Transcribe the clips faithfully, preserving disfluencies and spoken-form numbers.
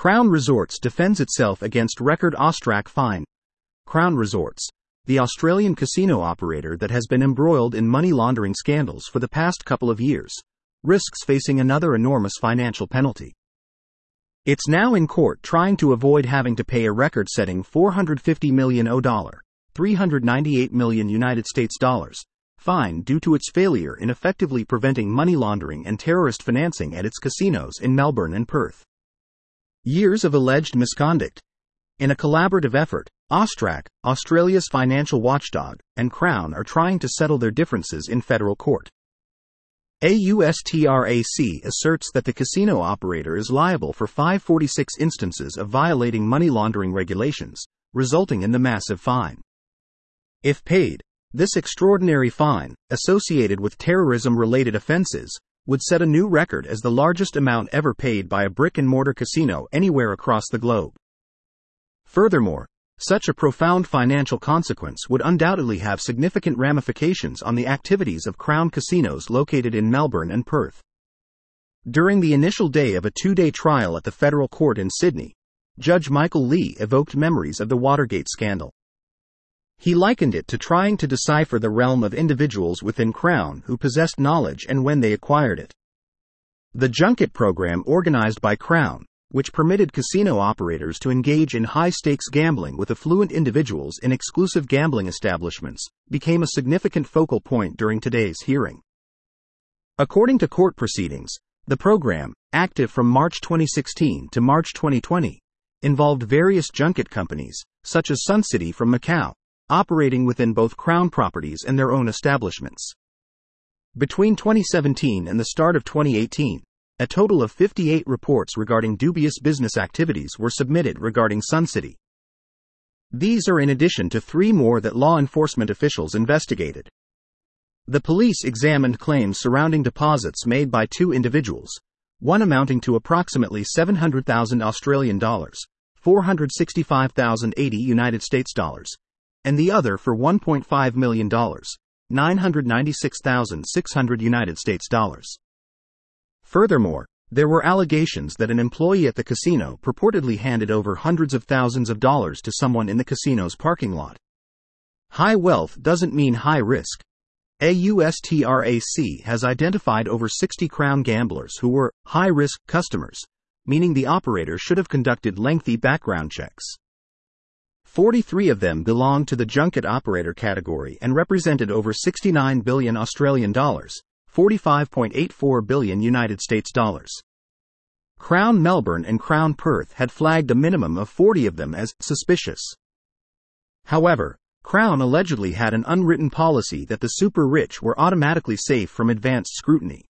Crown Resorts defends itself against record Austrac fine. Crown Resorts, the Australian casino operator that has been embroiled in money laundering scandals for the past couple of years, risks facing another enormous financial penalty. It's now in court trying to avoid having to pay a record-setting four hundred fifty million dollars, three hundred ninety-eight million United States dollars, fine due to its failure in effectively preventing money laundering and terrorist financing at its casinos in Melbourne and Perth. Years of alleged misconduct. In a collaborative effort, Austrac, Australia's financial watchdog, and Crown are trying to settle their differences in federal court. AUSTRAC asserts that the casino operator is liable for five hundred forty-six instances of violating money laundering regulations, resulting in the massive fine. If paid, this extraordinary fine, associated with terrorism-related offenses, would set a new record as the largest amount ever paid by a brick-and-mortar casino anywhere across the globe. Furthermore, such a profound financial consequence would undoubtedly have significant ramifications on the activities of Crown casinos located in Melbourne and Perth. During the initial day of a two-day trial at the federal court in Sydney, Judge Michael Lee evoked memories of the Watergate scandal. He likened it to trying to decipher the realm of individuals within Crown who possessed knowledge and when they acquired it. The junket program organized by Crown, which permitted casino operators to engage in high-stakes gambling with affluent individuals in exclusive gambling establishments, became a significant focal point during today's hearing. According to court proceedings, the program, active from March twenty sixteen to March twenty twenty, involved various junket companies, such as Sun City from Macau, operating within both Crown properties and their own establishments. Between twenty seventeen and the start of twenty eighteen, a total of fifty-eight reports regarding dubious business activities were submitted regarding Sun City. These are in addition to three more that law enforcement officials investigated. The police examined claims surrounding deposits made by two individuals, one amounting to approximately seven hundred thousand Australian dollars, four hundred sixty-five thousand eighty United States dollars, and the other for one point five million dollars, nine hundred ninety-six thousand six hundred United States dollars. Furthermore, there were allegations that an employee at the casino purportedly handed over hundreds of thousands of dollars to someone in the casino's parking lot. High wealth doesn't mean high risk. AUSTRAC has identified over sixty Crown gamblers who were high-risk customers, meaning the operator should have conducted lengthy background checks. forty-three of them belonged to the junket operator category and represented over sixty-nine billion Australian dollars, forty-five point eight four billion United States dollars. Crown Melbourne and Crown Perth had flagged a minimum of forty of them as suspicious. However, Crown allegedly had an unwritten policy that the super-rich were automatically safe from advanced scrutiny.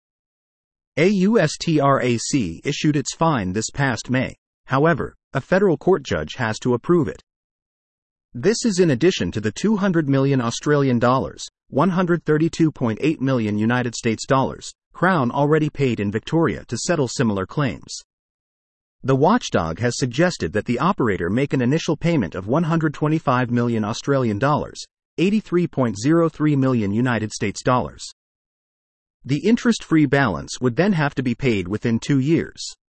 AUSTRAC issued its fine this past May. However, a federal court judge has to approve it. This is in addition to the two hundred million Australian dollars, one hundred thirty-two point eight million United States dollars, Crown already paid in Victoria to settle similar claims. The watchdog has suggested that the operator make an initial payment of one hundred twenty-five million Australian dollars, eighty-three point zero three million United States dollars. The interest-free balance would then have to be paid within two years.